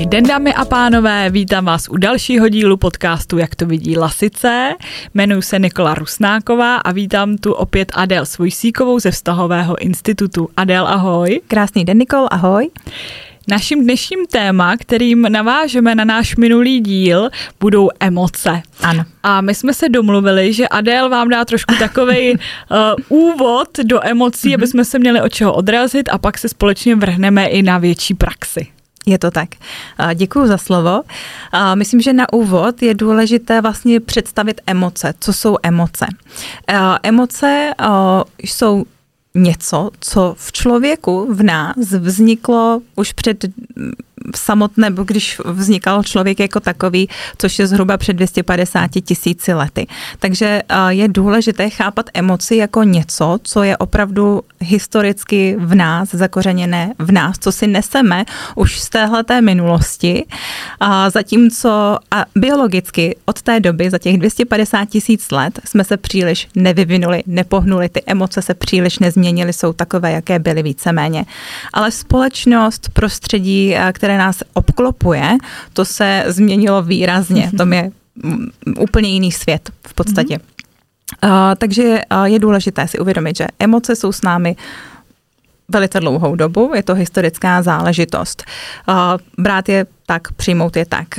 Krásný den, dámy a pánové, vítám vás u dalšího dílu podcastu Jak to vidí Lasice. Jmenuji se Nikola Rusnáková a vítám tu opět Adél Svojsíkovou ze Vztahového institutu. Adél, ahoj. Krásný den, Nikol, ahoj. Naším dnešním téma, kterým navážeme na náš minulý díl, budou emoce. Ano. A my jsme se domluvili, že Adél vám dá trošku takovej úvod do emocí, aby jsme se měli od čeho odrazit a pak se společně vrhneme i na větší praxi. Je to tak. Děkuju za slovo. Myslím, že na úvod je důležité vlastně představit emoce. Co jsou emoce? Emoce jsou něco, co v člověku, v nás vzniklo už před samotné, když vznikal člověk jako takový, což je zhruba před 250 000 lety. Takže je důležité chápat emoci jako něco, co je opravdu historicky v nás, zakořeněné v nás, co si neseme už z téhleté minulosti, zatímco biologicky od té doby, za těch 250 000 let, jsme se příliš nevyvinuli, nepohnuli, ty emoce se příliš nezměnily, jsou takové, jaké byly víceméně. Ale společnost, prostředí, které nás obklopuje, to se změnilo výrazně. To je úplně jiný svět v podstatě. Takže je důležité si uvědomit, že emoce jsou s námi velice dlouhou dobu, je to historická záležitost. Brát je tak, přijmout je tak.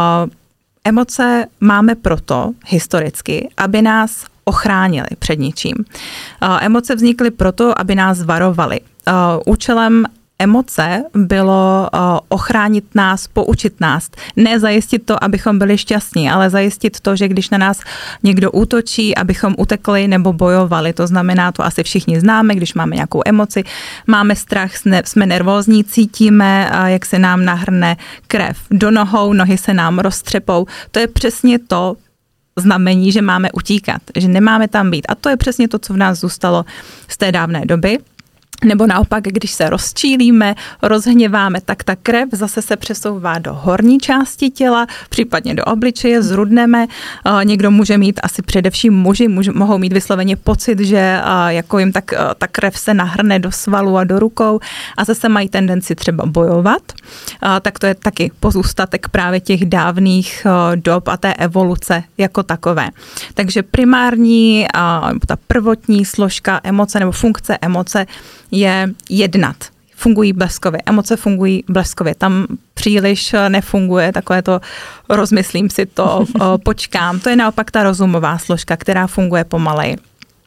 Emoce máme proto historicky, aby nás ochránili před ničím. Emoce vznikly proto, aby nás varovaly. Účelem emoce bylo ochránit nás, poučit nás. Ne zajistit to, abychom byli šťastní, ale zajistit to, že když na nás někdo útočí, abychom utekli nebo bojovali. To znamená, to asi všichni známe, když máme nějakou emoci, máme strach, jsme nervózní, cítíme, jak se nám nahrne krev do nohou, nohy se nám roztřepou. To je přesně to znamení, že máme utíkat, že nemáme tam být. A to je přesně to, co v nás zůstalo z té dávné doby. Nebo naopak, když se rozčílíme, rozhněváme, tak ta krev zase se přesouvá do horní části těla, případně do obličeje, zrudneme. Někdo může mít, asi především muži, mohou mít vysloveně pocit, že jako jim ta krev se nahrne do svalů a do rukou a zase mají tendenci třeba bojovat. Tak to je taky pozůstatek právě těch dávných dob a té evoluce jako takové. Takže primární, ta prvotní složka emoce nebo funkce emoce je jednat. Fungují bleskově. Emoce fungují bleskově. Tam příliš nefunguje takové to rozmyslím si to, počkám. To je naopak ta rozumová složka, která funguje pomaleji.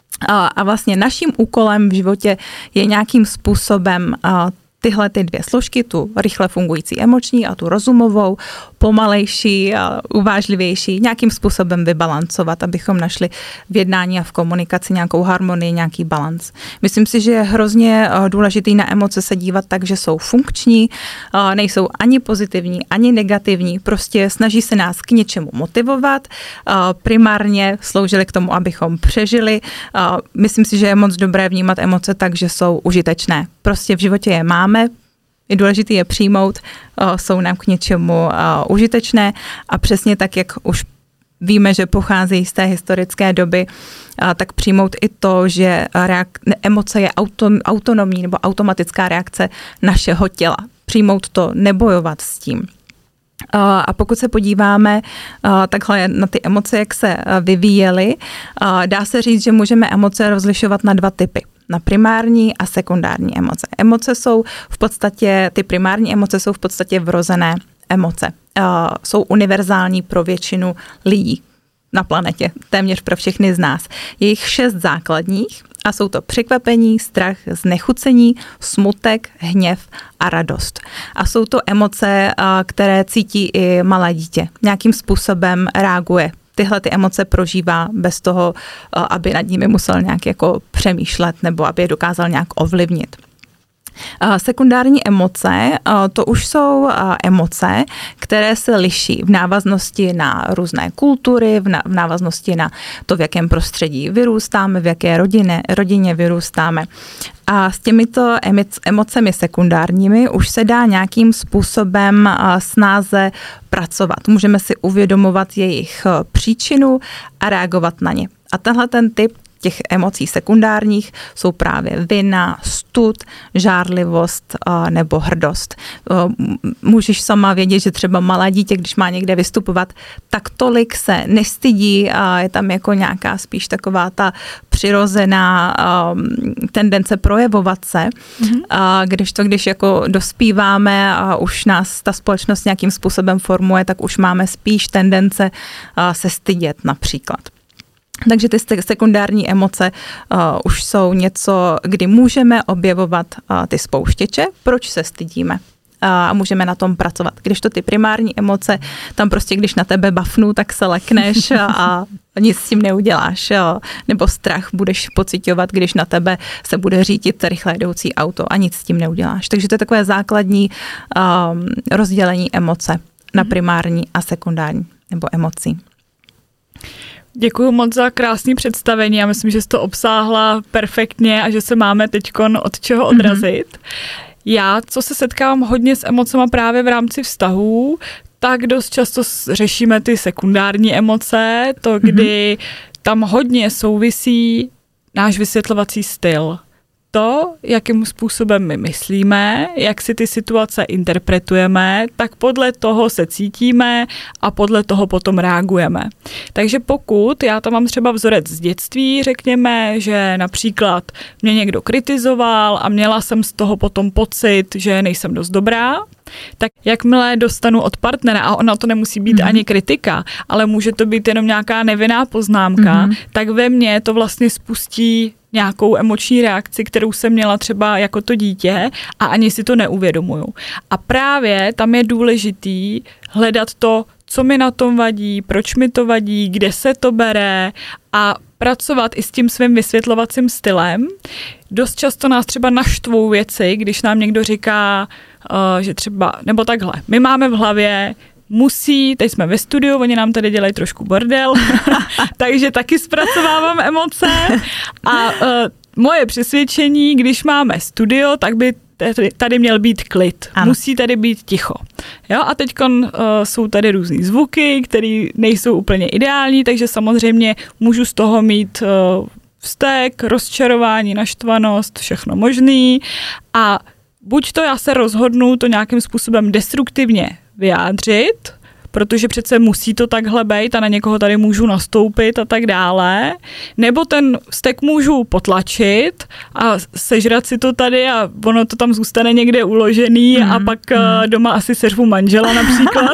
A vlastně naším úkolem v životě je nějakým způsobem tyhle ty dvě složky, tu rychle fungující emoční a tu rozumovou, pomalejší a uvážlivější, nějakým způsobem vybalancovat, abychom našli v jednání a v komunikaci nějakou harmonii, nějaký balans. Myslím si, že je hrozně důležitý na emoce se dívat tak, že jsou funkční, nejsou ani pozitivní, ani negativní, prostě snaží se nás k něčemu motivovat, primárně sloužily k tomu, abychom přežili. Myslím si, že je moc dobré vnímat emoce tak, že jsou užitečné. Prostě v životě je máme, je důležité je přijmout, jsou nám k něčemu užitečné a přesně tak, jak už víme, že pocházejí z té historické doby, tak přijmout i to, že emoce je autonomní nebo automatická reakce našeho těla. Přijmout to, nebojovat s tím. A pokud se podíváme takhle na ty emoce, jak se vyvíjely, dá se říct, že můžeme emoce rozlišovat na dva typy. Na primární a sekundární emoce. Emoce jsou v podstatě, ty primární emoce jsou v podstatě vrozené emoce. Jsou univerzální pro většinu lidí na planetě, téměř pro všechny z nás. Je jich 6 základních a jsou to překvapení, strach, znechucení, smutek, hněv a radost. A jsou to emoce, které cítí i malé dítě. Nějakým způsobem reaguje. Tyhle ty emoce prožívá bez toho, aby nad nimi musel nějak jako přemýšlet nebo aby je dokázal nějak ovlivnit. Sekundární emoce, to už jsou emoce, které se liší v návaznosti na různé kultury, v návaznosti na to, v jakém prostředí vyrůstáme, v jaké rodině vyrůstáme. A s těmito emocemi sekundárními už se dá nějakým způsobem snáze pracovat. Můžeme si uvědomovat jejich příčinu a reagovat na ně. A tenhle ten typ těch emocí sekundárních jsou právě vina, stud, žárlivost nebo hrdost. Můžeš sama vědět, že třeba malé dítě, když má někde vystupovat, tak tolik se nestydí a je tam jako nějaká spíš taková ta přirozená tendence projevovat se, když jako dospíváme a už nás ta společnost nějakým způsobem formuje, tak už máme spíš tendence se stydět například. Takže ty sekundární emoce už jsou něco, kdy můžeme objevovat ty spouštěče, proč se stydíme. A můžeme na tom pracovat. Když to ty primární emoce, tam prostě když na tebe bafnu, tak se lekneš a nic s tím neuděláš. Nebo strach budeš pociťovat, když na tebe se bude řídit rychle jdoucí auto a nic s tím neuděláš. Takže to je takové základní rozdělení emoce na primární a sekundární nebo emocí. Děkuji moc za krásné představení. Já myslím, že jsi to obsáhla perfektně a že se máme teďkon od čeho odrazit. Já, co se setkávám hodně s emocema právě v rámci vztahů, tak dost často řešíme ty sekundární emoce, to, kdy tam hodně souvisí náš vysvětlovací styl. To, jakým způsobem my myslíme, jak si ty situace interpretujeme, tak podle toho se cítíme a podle toho potom reagujeme. Takže pokud já tam mám třeba vzorec z dětství, řekněme, že například mě někdo kritizoval a měla jsem z toho potom pocit, že nejsem dost dobrá, tak jakmile dostanu od partnera, a ona to nemusí být ani kritika, ale může to být jenom nějaká nevinná poznámka, tak ve mně to vlastně spustí nějakou emoční reakci, kterou jsem měla třeba jako to dítě a ani si to neuvědomuju. A právě tam je důležitý hledat to, co mi na tom vadí, proč mi to vadí, kde se to bere a pracovat i s tím svým vysvětlovacím stylem. Dost často nás třeba naštvou věci, když nám někdo říká, že třeba, nebo takhle, my máme v hlavě teď jsme ve studiu, oni nám tady dělají trošku bordel, takže taky zpracovávám emoce a moje přesvědčení, když máme studio, tak by tady měl být klid. Ano. Musí tady být ticho. Jo? A teď jsou tady různý zvuky, které nejsou úplně ideální, takže samozřejmě můžu z toho mít vztek, rozčarování, naštvanost, všechno možný a buď to já se rozhodnu to nějakým způsobem destruktivně vyjádřit, protože přece musí to takhle být a na někoho tady můžu nastoupit a tak dále, nebo ten vztek můžu potlačit a sežrat si to tady a ono to tam zůstane někde uložený a pak doma asi seřvu manžela například.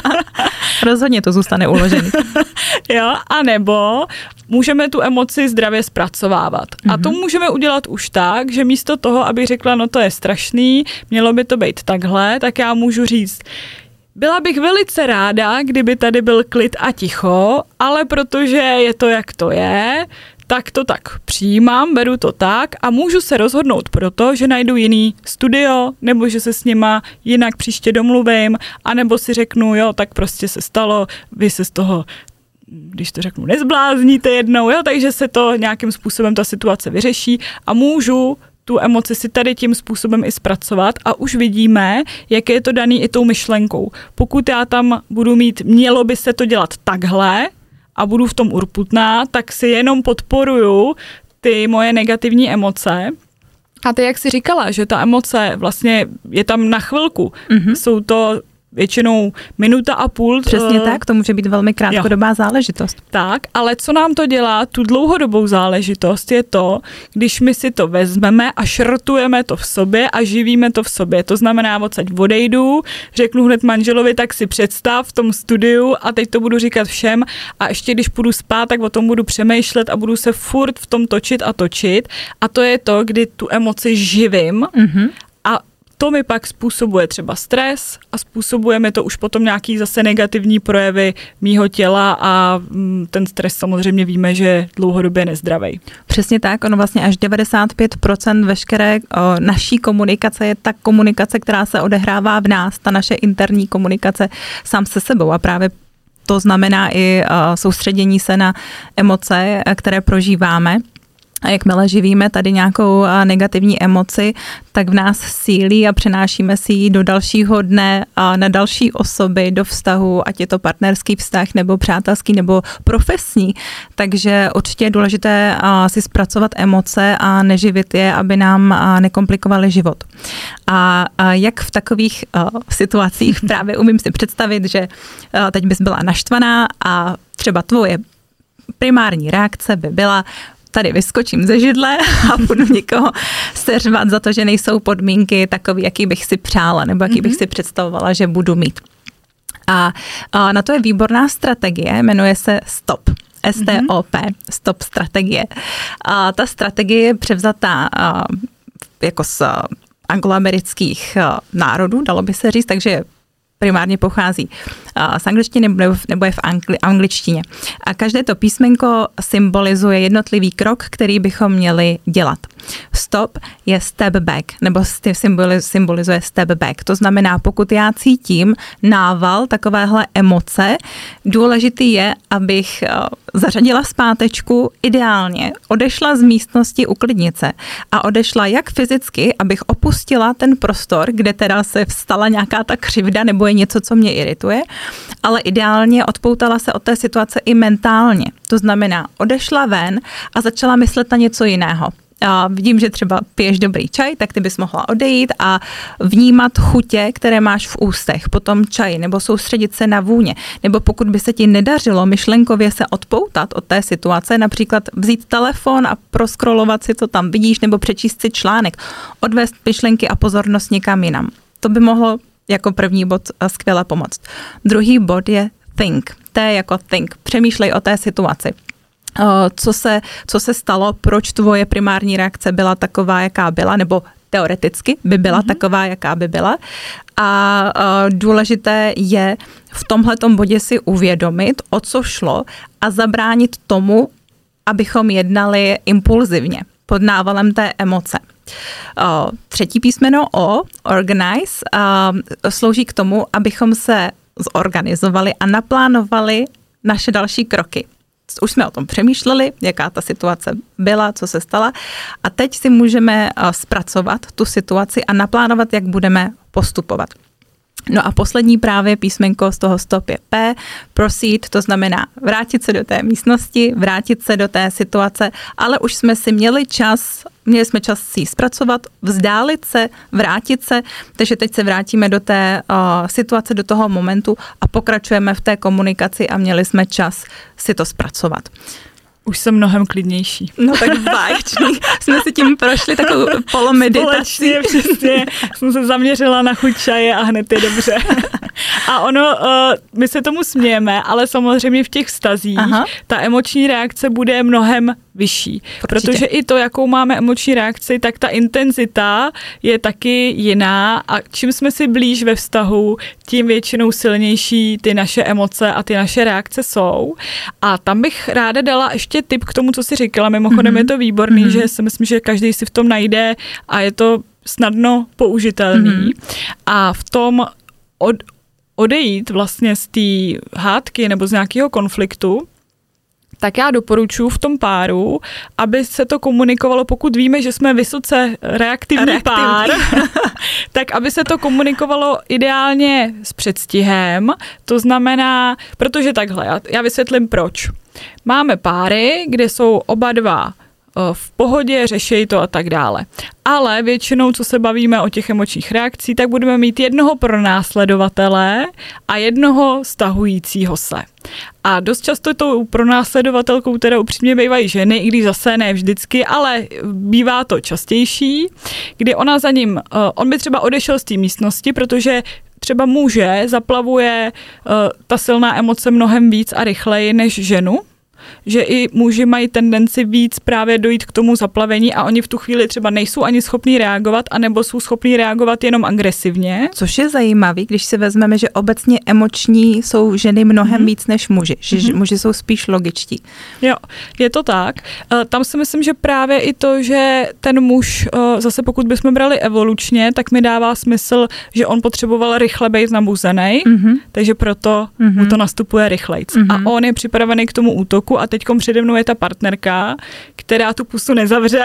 Rozhodně to zůstane uložený. Jo, a nebo můžeme tu emoci zdravě zpracovávat. A to můžeme udělat už tak, že místo toho, aby řekla, no to je strašný, mělo by to být takhle, tak já můžu říct, byla bych velice ráda, kdyby tady byl klid a ticho, ale protože je to, jak to je, tak to tak přijímám, beru to tak a můžu se rozhodnout proto, že najdu jiný studio, nebo že se s nima jinak příště domluvím, anebo si řeknu, jo, tak prostě se stalo, vy se z toho, když to řeknu, nezblázníte jednou, jo, takže se to nějakým způsobem ta situace vyřeší a můžu tu emoci si tady tím způsobem i zpracovat a už vidíme, jak je to daný i tou myšlenkou. Pokud já tam budu mít, mělo by se to dělat takhle a budu v tom urputná, tak si jenom podporuju ty moje negativní emoce. A ty, jak jsi říkala, že ta emoce vlastně je tam na chvilku. Jsou to většinou minuta a půl. Přesně tak, to může být velmi krátkodobá záležitost. Tak, ale co nám to dělá, tu dlouhodobou záležitost, je to, když my si to vezmeme a šrotujeme to v sobě a živíme to v sobě. To znamená, odsaď odejdu, řeknu hned manželovi, tak si představ v tom studiu a teď to budu říkat všem a ještě když půjdu spát, tak o tom budu přemýšlet a budu se furt v tom točit a to je to, kdy tu emoci živím a to mi pak způsobuje třeba stres a způsobuje mi to už potom nějaký zase negativní projevy mýho těla a ten stres samozřejmě víme, že dlouhodobě je nezdravý. Přesně tak, ono vlastně až 95% veškeré naší komunikace je ta komunikace, která se odehrává v nás, ta naše interní komunikace sám se sebou a právě to znamená i soustředění se na emoce, které prožíváme. A jakmile živíme tady nějakou negativní emoci, tak v nás sílí a přenášíme si ji do dalšího dne a na další osoby, do vztahu, ať je to partnerský vztah, nebo přátelský, nebo profesní. Takže určitě je důležité si zpracovat emoce a neživit je, aby nám nekomplikovaly život. A jak v takových situacích právě umím si představit, že teď bys byla naštvaná a třeba tvoje primární reakce by byla: tady vyskočím ze židle a budu někoho seřvat za to, že nejsou podmínky takový, jaký bych si přála, nebo jaký bych si představovala, že budu mít. A na to je výborná strategie, jmenuje se STOP. S-T-O-P, STOP strategie. A ta strategie je převzatá jako z angloamerických národů, dalo by se říct, takže primárně pochází z angličtiny nebo je v angličtině. A každé to písmenko symbolizuje jednotlivý krok, který bychom měli dělat. Stop je step back, nebo symbolizuje step back. To znamená, pokud já cítím nával takovéhle emoce, důležitý je, abych zařadila zpátečku, ideálně odešla z místnosti uklidnit se a odešla jak fyzicky, abych opustila ten prostor, kde teda se vstala nějaká ta křivda nebo je něco, co mě irituje, ale ideálně odpoutala se od té situace i mentálně. To znamená, odešla ven a začala myslet na něco jiného. A vidím, že třeba piješ dobrý čaj, tak ty bys mohla odejít a vnímat chutě, které máš v ústech po tom čaji, nebo soustředit se na vůně. Nebo pokud by se ti nedařilo myšlenkově se odpoutat od té situace, například vzít telefon a proskrolovat si, co tam vidíš, nebo přečíst si článek, odvést myšlenky a pozornost někam jinam. To by mohlo jako první bod skvěle pomoct. Druhý bod je think. T jako think. Přemýšlej o té situaci. Co se stalo, proč tvoje primární reakce byla taková, jaká byla, nebo teoreticky by byla taková, jaká by byla. A důležité je v tomhletom bodě si uvědomit, o co šlo a zabránit tomu, abychom jednali impulzivně pod návalem té emoce. Třetí písmeno O, organize, slouží k tomu, abychom se zorganizovali a naplánovali naše další kroky. Už jsme o tom přemýšleli, jaká ta situace byla, co se stala a teď si můžeme zpracovat tu situaci a naplánovat, jak budeme postupovat. No a poslední právě písmenko z toho stop je P, proceed, to znamená vrátit se do té místnosti, vrátit se do té situace, ale už jsme si měli jsme čas si ji zpracovat, vzdálit se, vrátit se, takže teď se vrátíme do té situace, do toho momentu a pokračujeme v té komunikaci a měli jsme čas si to zpracovat. Už jsem mnohem klidnější. No tak báječný. Jsme si tím prošli takovou polomeditaci. Společně, přesně. Jsem se zaměřila na chuť čaje a hned je dobře. A my se tomu smějeme, ale samozřejmě v těch vztazích ta emoční reakce bude mnohem vyšší. Určitě. Protože i to, jakou máme emoční reakci, tak ta intenzita je taky jiná a čím jsme si blíž ve vztahu, tím většinou silnější ty naše emoce a ty naše reakce jsou. A tam bych ráda dala ještě tip k tomu, co jsi říkala. Mimochodem je to výborný, že si myslím, že každý si v tom najde a je to snadno použitelný. A v tom odejít vlastně z té hádky nebo z nějakého konfliktu, tak já doporučuji v tom páru, aby se to komunikovalo, pokud víme, že jsme vysoce reaktivní pár, tak aby se to komunikovalo ideálně s předstihem, to znamená, protože takhle, já vysvětlím proč. Máme páry, kde jsou oba dva v pohodě, řeší to a tak dále. Ale většinou, co se bavíme o těch emočních reakcích, tak budeme mít jednoho pronásledovatele a jednoho stahujícího se. A dost často tou pronásledovatelkou teda upřímně bývají ženy, i když zase ne vždycky, ale bývá to častější, kdy ona za ním, on by třeba odešel z té místnosti, protože třeba muže zaplavuje ta silná emoce mnohem víc a rychleji než ženu, že i muži mají tendenci víc právě dojít k tomu zaplavení a oni v tu chvíli třeba nejsou ani schopní reagovat, anebo jsou schopní reagovat jenom agresivně. Což je zajímavý, když si vezmeme, že obecně emoční jsou ženy mnohem víc než muži, že muži jsou spíš logičtí. Jo, je to tak. Tam si myslím, že právě i to, že ten muž, zase pokud bychom brali evolučně, tak mi dává smysl, že on potřeboval rychle být nabuzenej, takže proto mu to nastupuje rychlejc. A on je připravený k tomu útoku pusu a teďkom přede mnou je ta partnerka, která tu pusu nezavře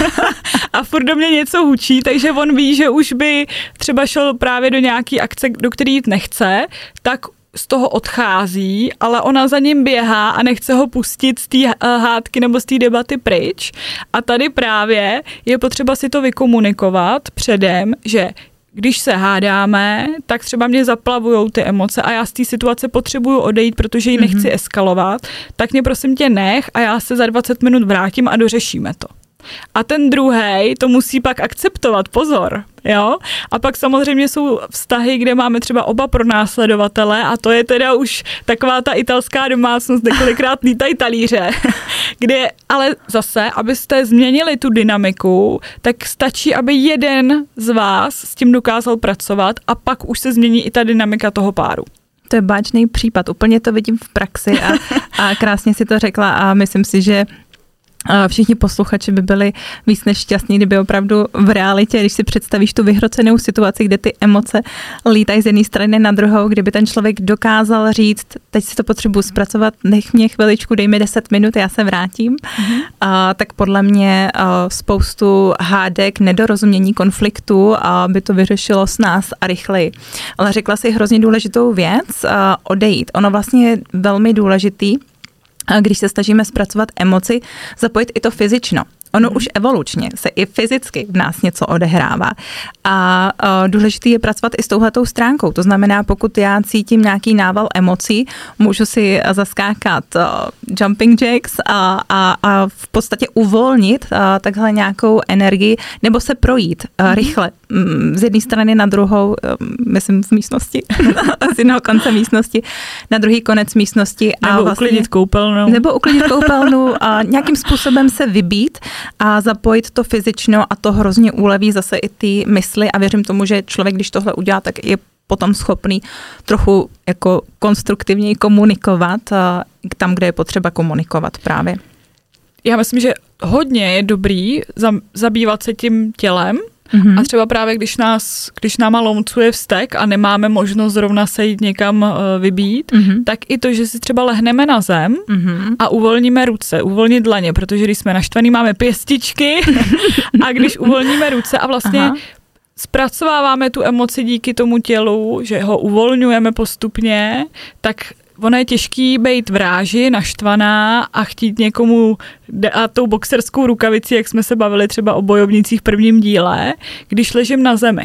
a furt do mě něco hučí, takže on ví, že už by třeba šel právě do nějaký akce, do který jít nechce, tak z toho odchází, ale ona za ním běhá a nechce ho pustit z té hádky nebo z té debaty pryč. A tady právě je potřeba si to vykomunikovat předem, že když se hádáme, tak třeba mě zaplavujou ty emoce a já z té situace potřebuju odejít, protože ji nechci eskalovat, tak mě prosím tě nech a já se za 20 minut vrátím a dořešíme to. A ten druhej to musí pak akceptovat, pozor, jo? A pak samozřejmě jsou vztahy, kde máme třeba oba pronásledovatele a to je teda už taková ta italská domácnost, kde kolikrát lítají talíře, kde ale zase, abyste změnili tu dynamiku, tak stačí, aby jeden z vás s tím dokázal pracovat a pak už se změní i ta dynamika toho páru. To je báječný případ, úplně to vidím v praxi a krásně si to řekla a myslím si, že všichni posluchači by byli víc než šťastní, kdyby opravdu v realitě, když si představíš tu vyhrocenou situaci, kde ty emoce lítají z jedné strany na druhou, kdyby ten člověk dokázal říct, teď si to potřebuji zpracovat, nech mě chviličku, dej mi 10 minut, já se vrátím, tak podle mě spoustu hádek, nedorozumění, konfliktů by to vyřešilo s nás a rychleji. Ale řekla si hrozně důležitou věc, odejít. Ono vlastně je velmi důležitý, když se snažíme zpracovat emoci, zapojit i to fyzično. Ono už evolučně se i fyzicky v nás něco odehrává. A důležitý je pracovat i s touhletou stránkou. To znamená, pokud já cítím nějaký nával emocí, můžu si zaskákat jumping jacks a v podstatě uvolnit takhle nějakou energii, nebo se projít rychle z jedné strany na druhou, myslím v místnosti, z jednoho konce místnosti na druhý konec místnosti. Nebo vlastně, uklidit koupelnu. Nebo uklidit koupelnu a nějakým způsobem se vybít a zapojit to fyzično a to hrozně uleví zase i ty mysli a věřím tomu, že člověk, když tohle udělá, tak je potom schopný trochu jako konstruktivněji komunikovat tam, kde je potřeba komunikovat právě. Já myslím, že hodně je dobrý zabývat se tím tělem, a třeba právě, když náma lomcuje vztek a nemáme možnost zrovna se jít někam vybít, tak i to, že si třeba lehneme na zem a uvolníme ruce, uvolnit dlaně, protože když jsme naštvaný, máme pěstičky a když uvolníme ruce a vlastně zpracováváme tu emoci díky tomu tělu, že ho uvolňujeme postupně, tak ono je těžký být v ráži, naštvaná a chtít někomu dát tou boxerskou rukavici, jak jsme se bavili třeba o bojovnicích v prvním díle, když ležím na zemi.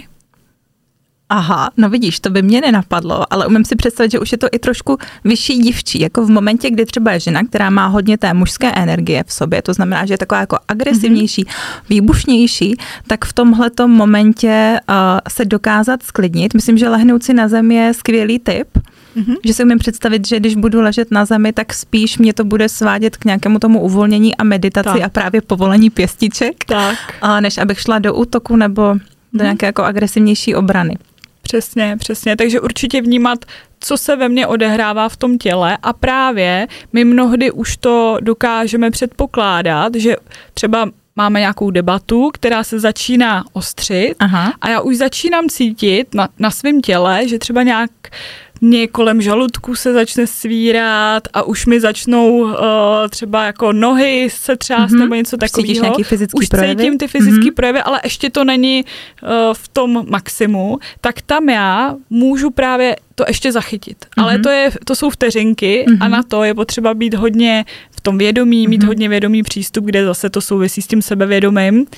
Aha, no vidíš, to by mě nenapadlo, ale umím si představit, že už je to i trošku vyšší dívčí, jako v momentě, kdy třeba je žena, která má hodně té mužské energie v sobě, to znamená, že je taková jako agresivnější, výbušnější, tak v tomhletom momentě se dokázat sklidnit. Myslím, že lehnout si na zem je skvělý tip, že si umím představit, že když budu ležet na zemi, tak spíš mě to bude svádět k nějakému tomu uvolnění a meditaci a právě povolení pěstiček, než abych šla do útoku nebo do nějaké jako agresivnější obrany. Přesně. Takže určitě vnímat, co se ve mně odehrává v tom těle a právě my mnohdy už to dokážeme předpokládat, že třeba máme nějakou debatu, která se začíná ostřit a já už začínám cítit na svém těle, že třeba nějak mě kolem žaludku se začne svírat a už mi začnou třeba jako nohy se třást nebo něco takového. Už cítím ty fyzické projevy, ale ještě to není v tom maximu, tak tam já můžu právě to ještě zachytit. Ale to jsou vteřinky a na to je potřeba být hodně v tom vědomí, mít hodně vědomý přístup, kde zase to souvisí s tím sebevědomím.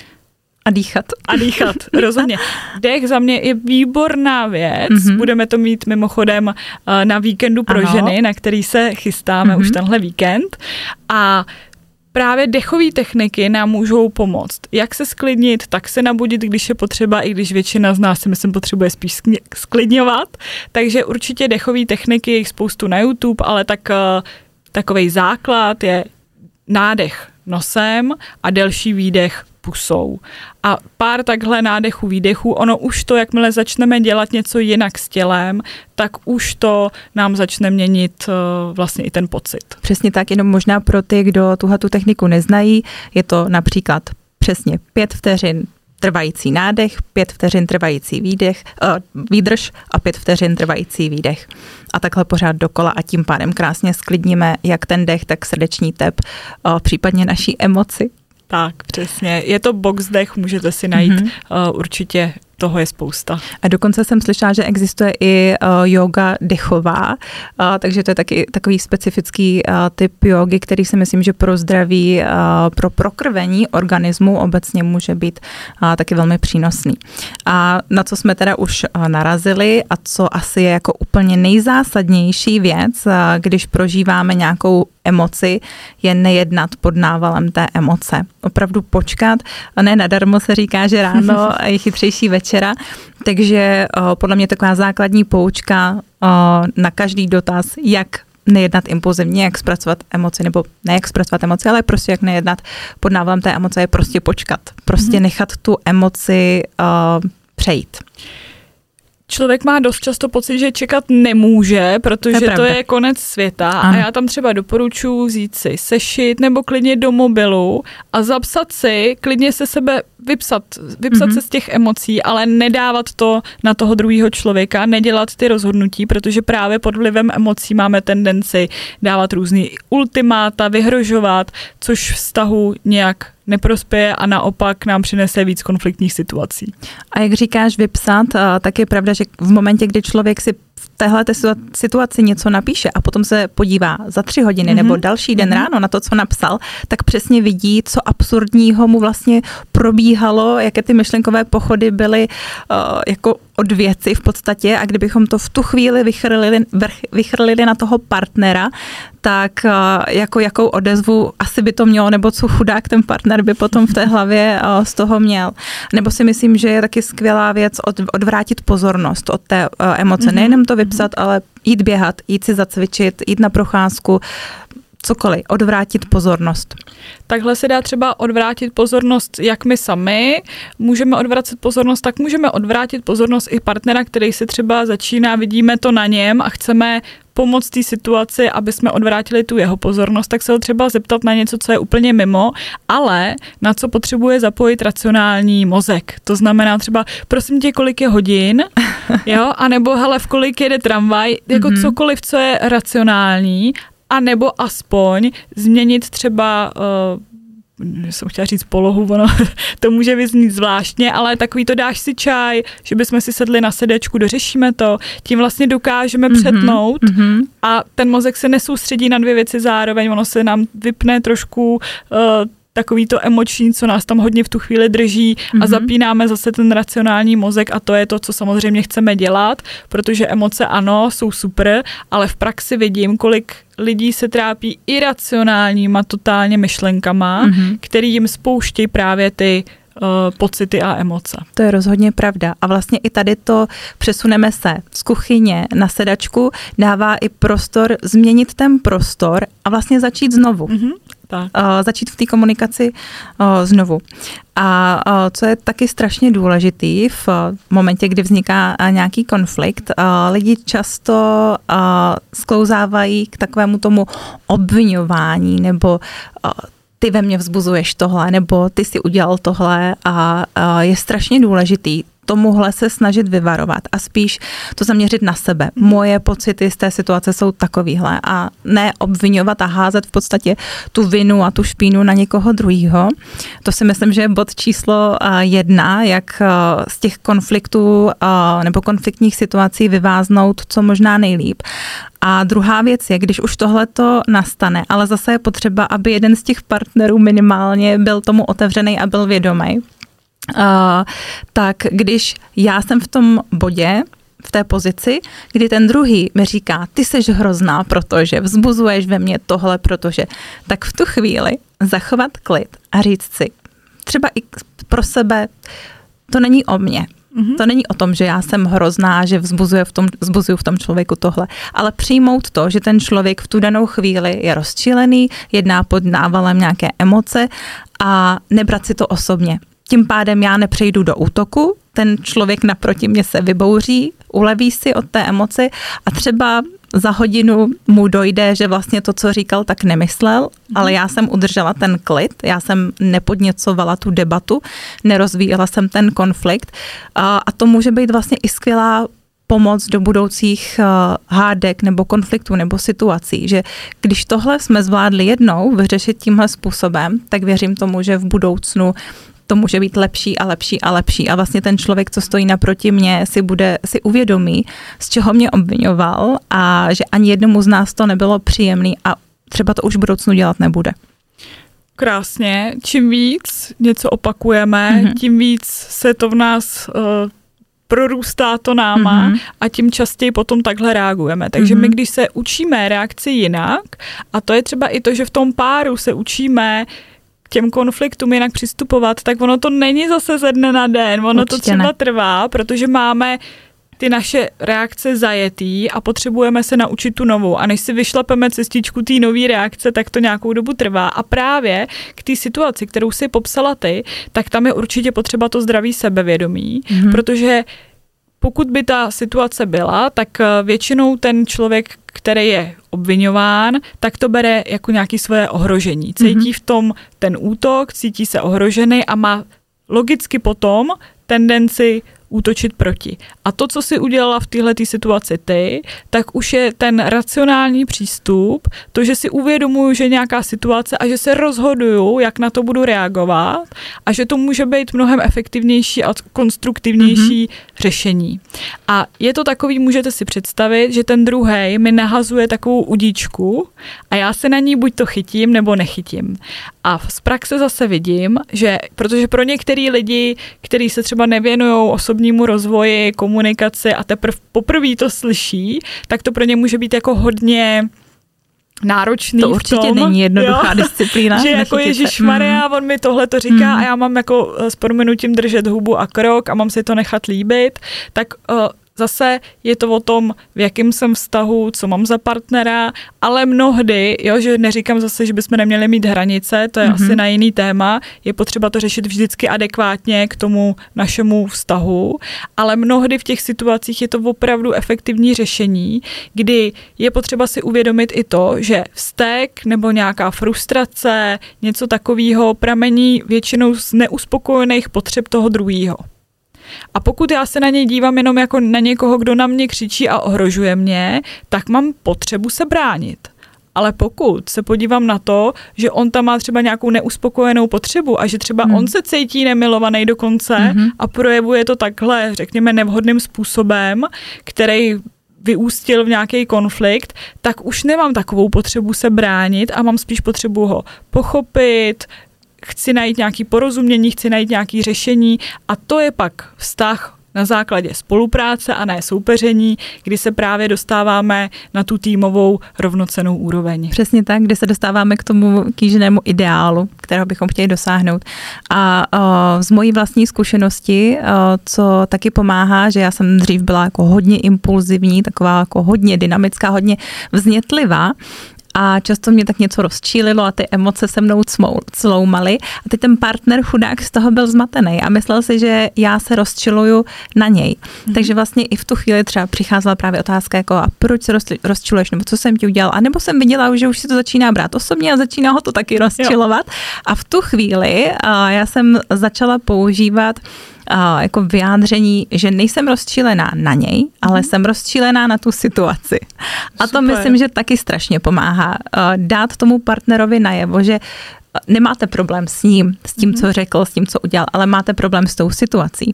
A dýchat, rozhodně. Dech za mě je výborná věc. Budeme to mít mimochodem na víkendu pro ženy, na který se chystáme už tenhle víkend. A právě dechové techniky nám můžou pomoct. Jak se sklidnit, tak se nabudit, když je potřeba, i když většina z nás si myslím potřebuje spíš sklidňovat. Takže určitě dechové techniky, jich spoustu na YouTube, ale takovej základ je nádech nosem a delší výdech pusou. A pár takhle nádechů, výdechů, ono už to, jakmile začneme dělat něco jinak s tělem, tak už to nám začne měnit vlastně i ten pocit. Přesně tak, jenom možná pro ty, kdo tuhletu techniku neznají, je to například přesně 5 vteřin trvající nádech, 5 vteřin trvající výdrž a 5 vteřin trvající výdech. A takhle pořád dokola a tím pádem krásně sklidníme jak ten dech, tak srdeční tep, případně naší emoci. Tak, přesně. Je to box dech, můžete si najít určitě. Toho je spousta. A dokonce jsem slyšela, že existuje i yoga dechová, takže to je taky takový specifický typ jogy, který si myslím, že pro zdraví, pro prokrvení organismu obecně může být taky velmi přínosný. A na co jsme teda už narazili a co asi je jako úplně nejzásadnější věc, když prožíváme nějakou emoci, je nejednat pod návalem té emoce. Opravdu počkat, ne nadarmo se říká, že ráno je chytřejší večera, takže podle mě taková základní poučka na každý dotaz, jak nejednat impulzivně, jak zpracovat emoci, nebo ne jak zpracovat emoci, ale prostě jak nejednat pod návalem té emoce, je prostě počkat. Prostě nechat tu emoci přejít. Člověk má dost často pocit, že čekat nemůže, protože to je konec světa. Ano. A já tam třeba doporučuji vzít si sešit nebo klidně do mobilu a zapsat si, klidně se sebe vypsat se z těch emocí, ale nedávat to na toho druhého člověka, nedělat ty rozhodnutí, protože právě pod vlivem emocí máme tendenci dávat různý ultimáta, vyhrožovat, což vztahu nějak neprospěje a naopak nám přinese víc konfliktních situací. A jak říkáš vypsat, tak je pravda, že v momentě, kdy člověk si v téhle situaci něco napíše a potom se podívá za 3 hodiny nebo další den ráno na to, co napsal, tak přesně vidí, co absurdního mu vlastně probíhalo, jaké ty myšlenkové pochody byly jako od věci v podstatě, a kdybychom to v tu chvíli vychrlili na toho partnera, tak jako jakou odezvu asi by to mělo, nebo co chudák ten partner by potom v té hlavě z toho měl. Nebo si myslím, že je taky skvělá věc odvrátit pozornost od té emoce. Nejenom to vypsat, ale jít běhat, jít si zacvičit, jít na procházku, cokoliv, odvrátit pozornost. Takhle se dá třeba odvrátit pozornost, jak my sami můžeme odvracet pozornost, tak můžeme odvrátit pozornost i partnera, který se třeba začíná, vidíme to na něm a chceme pomoct té situaci, aby jsme odvrátili tu jeho pozornost, tak se ho třeba zeptat na něco, co je úplně mimo, ale na co potřebuje zapojit racionální mozek. To znamená třeba, prosím tě, kolik je hodin, jo, anebo hele, v kolik jede tramvaj, jako cokoliv, co je racionální, a nebo aspoň změnit třeba, jsem chtěla říct polohu, ono to může vyznít zvláštně, ale takový to dáš si čaj, že bychom si sedli na sedečku, dořešíme to, tím vlastně dokážeme přetnout a ten mozek se nesoustředí na 2 věci zároveň, ono se nám vypne trošku takový to emoční, co nás tam hodně v tu chvíli drží a zapínáme zase ten racionální mozek a to je to, co samozřejmě chceme dělat, protože emoce ano, jsou super, ale v praxi vidím, kolik lidí se trápí iracionálníma totálně myšlenkama, který jim spouští právě ty pocity a emoce. To je rozhodně pravda. A vlastně i tady to přesuneme se z kuchyně na sedačku, dává i prostor změnit ten prostor a vlastně začít znovu. Tak. Začít v té komunikaci znovu. A co je taky strašně důležitý v momentě, kdy vzniká nějaký konflikt, lidi často sklouzávají k takovému tomu obviňování nebo ty ve mně vzbuzuješ tohle, nebo ty si udělal tohle a je strašně důležitý tomuhle se snažit vyvarovat a spíš to zaměřit na sebe. Moje pocity z té situace jsou takovýhle a ne obviňovat a házet v podstatě tu vinu a tu špínu na někoho druhýho. To si myslím, že je bod číslo 1, jak z těch konfliktů nebo konfliktních situací vyváznout co možná nejlíp. A druhá věc je, když už tohleto nastane, ale zase je potřeba, aby jeden z těch partnerů minimálně byl tomu otevřený a byl vědomý. Tak když já jsem v tom bodě, v té pozici, kdy ten druhý mi říká, ty seš hrozná, protože vzbuzuješ ve mně tohle, protože, tak v tu chvíli zachovat klid a říct si, třeba i pro to není o mně. To není o tom, že já jsem hrozná, že vzbuzuju v tom člověku tohle, ale přijmout to, že ten člověk v tu danou chvíli je rozčilený, jedná pod návalem nějaké emoce a nebrat si to osobně. Tím pádem já nepřejdu do útoku, ten člověk naproti mě se vybouří, uleví si od té emoci a třeba za hodinu mu dojde, že vlastně to, co říkal, tak nemyslel, ale já jsem udržela ten klid, já jsem nepodněcovala tu debatu, nerozvíjela jsem ten konflikt a to může být vlastně i skvělá pomoc do budoucích hádek nebo konfliktů nebo situací, že když tohle jsme zvládli jednou vyřešit tímhle způsobem, tak věřím tomu, že v budoucnu to může být lepší a lepší a lepší a vlastně ten člověk, co stojí naproti mě, si uvědomí, z čeho mě obviňoval a že ani jednomu z nás to nebylo příjemný a třeba to už v budoucnu dělat nebude. Krásně. Čím víc něco opakujeme, tím víc se to v nás prorůstá to náma a tím častěji potom takhle reagujeme. Takže my, když se učíme reakci jinak, a to je třeba i to, že v tom páru se učíme k těm konfliktům jinak přistupovat, tak ono to není zase ze dne na den, ono určitě to třeba trvá, protože máme ty naše reakce zajetý a potřebujeme se naučit tu novou. A než si vyšlapeme cestičku té nový reakce, tak to nějakou dobu trvá. A právě k té situaci, kterou si popsala ty, tak tam je určitě potřeba to zdravý sebevědomí, protože pokud by ta situace byla, tak většinou ten člověk, který je obviňován, tak to bere jako nějaké svoje ohrožení. Cítí v tom ten útok, cítí se ohrožený a má logicky potom tendenci útočit proti. A to, co si udělala v téhletý situaci ty, tak už je ten racionální přístup, to, že si uvědomuju, že nějaká situace a že se rozhoduju, jak na to budu reagovat a že to může být mnohem efektivnější a konstruktivnější řešení. A je to takový, můžete si představit, že ten druhej mi nahazuje takovou udíčku a já se na ní buď to chytím, nebo nechytím. A z praxe zase vidím, že protože pro některý lidi, kteří se třeba nevěnují osobnímu rozvoji, komunikaci a teprve poprvé to slyší, tak to pro ně může být jako hodně náročný. To určitě není jednoduchá disciplína. Že jako ježišmarja, on mi tohle to říká a já mám jako s prominutím držet hubu a krok a mám si to nechat líbit, tak zase je to o tom, v jakém jsem vztahu, co mám za partnera, ale mnohdy, že neříkám zase, že bychom neměli mít hranice, to je asi na jiný téma, je potřeba to řešit vždycky adekvátně k tomu našemu vztahu, ale mnohdy v těch situacích je to opravdu efektivní řešení, kdy je potřeba si uvědomit i to, že vztek nebo nějaká frustrace, něco takového pramení většinou z neuspokojených potřeb toho druhého. A pokud já se na něj dívám jenom jako na někoho, kdo na mě křičí a ohrožuje mě, tak mám potřebu se bránit. Ale pokud se podívám na to, že on tam má třeba nějakou neuspokojenou potřebu a že třeba on se cítí nemilovaný dokonce a projevuje to takhle, řekněme, nevhodným způsobem, který vyústil v nějaký konflikt, tak už nemám takovou potřebu se bránit a mám spíš potřebu ho pochopit, chci najít nějaké porozumění, chci najít nějaké řešení a to je pak vztah na základě spolupráce a ne soupeření, kdy se právě dostáváme na tu týmovou rovnocennou úroveň. Přesně tak, kdy se dostáváme k tomu kýženému ideálu, kterého bychom chtěli dosáhnout. A z mojí vlastní zkušenosti, co taky pomáhá, že já jsem dřív byla jako hodně impulzivní, taková jako hodně dynamická, hodně vznětlivá, a často mě tak něco rozčílilo a ty emoce se mnou cloumaly. A teď ten partner chudák z toho byl zmatený a myslel si, že já se rozčiluju na něj. Takže vlastně i v tu chvíli třeba přicházela právě otázka jako a proč se rozčiluješ, nebo co jsem ti udělal, a nebo jsem viděla, že už si to začíná brát osobně a začíná ho to taky rozčilovat. Jo. A v tu chvíli já jsem začala používat jako vyjádření, že nejsem rozčilená na něj, ale jsem rozčilená na tu situaci. A to myslím, že taky strašně pomáhá dát tomu partnerovi najevo, že nemáte problém s ním, s tím, co řekl, s tím, co udělal, ale máte problém s tou situací.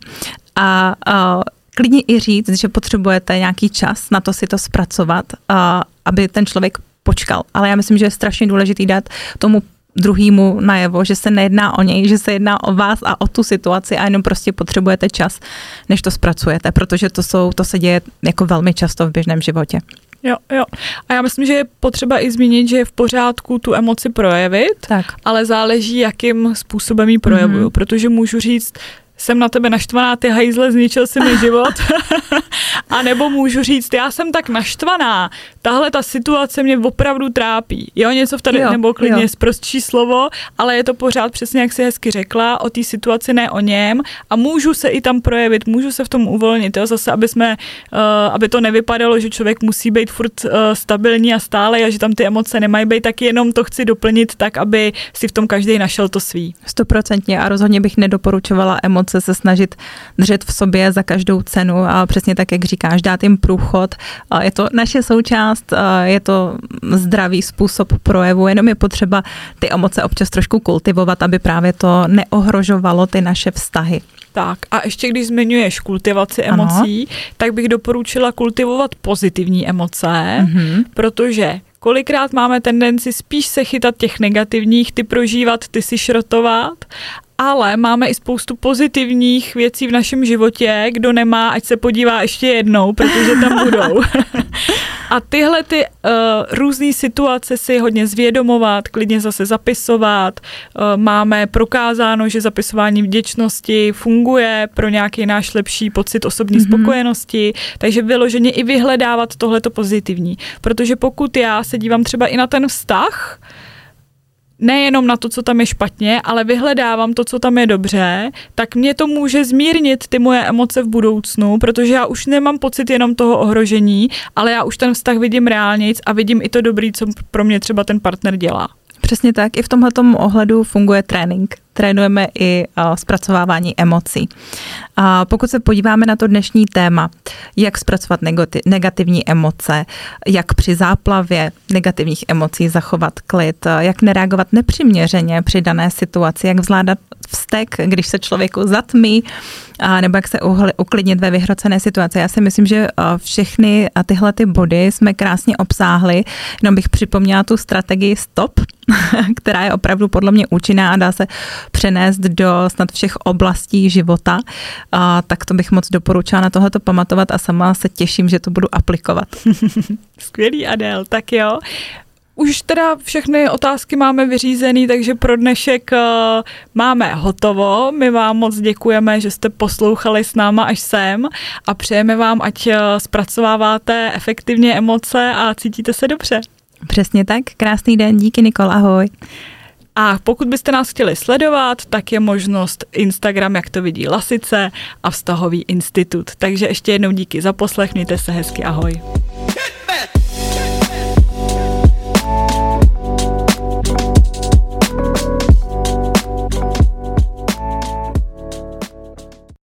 A klidně i říct, že potřebujete nějaký čas na to si to zpracovat, aby ten člověk počkal. Ale já myslím, že je strašně důležitý dát tomu druhýmu najevo, že se nejedná o něj, že se jedná o vás a o tu situaci a jenom prostě potřebujete čas, než to zpracujete, protože to se děje jako velmi často v běžném životě. Jo. A já myslím, že je potřeba i zmínit, že je v pořádku tu emoci projevit, ale záleží, jakým způsobem ji projevuju, protože můžu říct, jsem na tebe naštvaná, ty hajzle, zničil si mi život. A nebo můžu říct, já jsem tak naštvaná, tahle ta situace mě opravdu trápí. Jo, něco tady, nebo klidně zprostší slovo, ale je to pořád přesně, jak jsi hezky řekla, o té situaci, ne o něm a můžu se i tam projevit, můžu se v tom uvolnit, jo, zase, aby to nevypadalo, že člověk musí být furt stabilní a stále a že tam ty emoce nemají být, tak jenom to chci doplnit tak, aby si v tom každý našel to svý. 100% a rozhodně bych nedoporučovala emoce se snažit držet v sobě za každou cenu a přesně tak, jak říkáš, dát jim průchod. Je to naše součást, je to zdravý způsob projevu, jenom je potřeba ty emoce občas trošku kultivovat, aby právě to neohrožovalo ty naše vztahy. Tak a ještě když zmiňuješ kultivaci emocí, tak bych doporučila kultivovat pozitivní emoce, protože kolikrát máme tendenci spíš se chytat těch negativních, ty prožívat, ty si šrotovat, ale máme i spoustu pozitivních věcí v našem životě, kdo nemá, ať se podívá ještě jednou, protože tam budou. A tyhle ty různé situace si hodně zvědomovat, klidně zase zapisovat. Máme prokázáno, že zapisování vděčnosti funguje pro nějaký náš lepší pocit osobní spokojenosti, takže vyloženě i vyhledávat tohleto pozitivní. Protože pokud já se dívám třeba i na ten vztah, nejenom na to, co tam je špatně, ale vyhledávám to, co tam je dobře, tak mě to může zmírnit ty moje emoce v budoucnu, protože já už nemám pocit jenom toho ohrožení, ale já už ten vztah vidím reálnějc a vidím i to dobrý, co pro mě třeba ten partner dělá. Přesně tak, i v tomhletom ohledu funguje trénink. Trénujeme i zpracovávání emocí. A pokud se podíváme na to dnešní téma, jak zpracovat negativní emoce, jak při záplavě negativních emocí zachovat klid, jak nereagovat nepřiměřeně při dané situaci, jak zvládat vztek, když se člověku zatmí, nebo jak se uklidnit ve vyhrocené situaci. Já si myslím, že všechny tyhle ty body jsme krásně obsáhli, jenom bych připomněla tu strategii STOP, která je opravdu podle mě účinná a dá se přenést do snad všech oblastí života, tak to bych moc doporučila na tohleto pamatovat a sama se těším, že to budu aplikovat. Skvělý, Adél, tak jo. Už teda všechny otázky máme vyřízený, takže pro dnešek máme hotovo. My vám moc děkujeme, že jste poslouchali s náma až sem a přejeme vám, ať zpracováváte efektivně emoce a cítíte se dobře. Přesně tak. Krásný den. Díky, Nikol. Ahoj. A pokud byste nás chtěli sledovat, tak je možnost Instagram, jak to vidí Lasice a Vztahový institut. Takže ještě jednou díky za poslech, mějte se hezky, ahoj.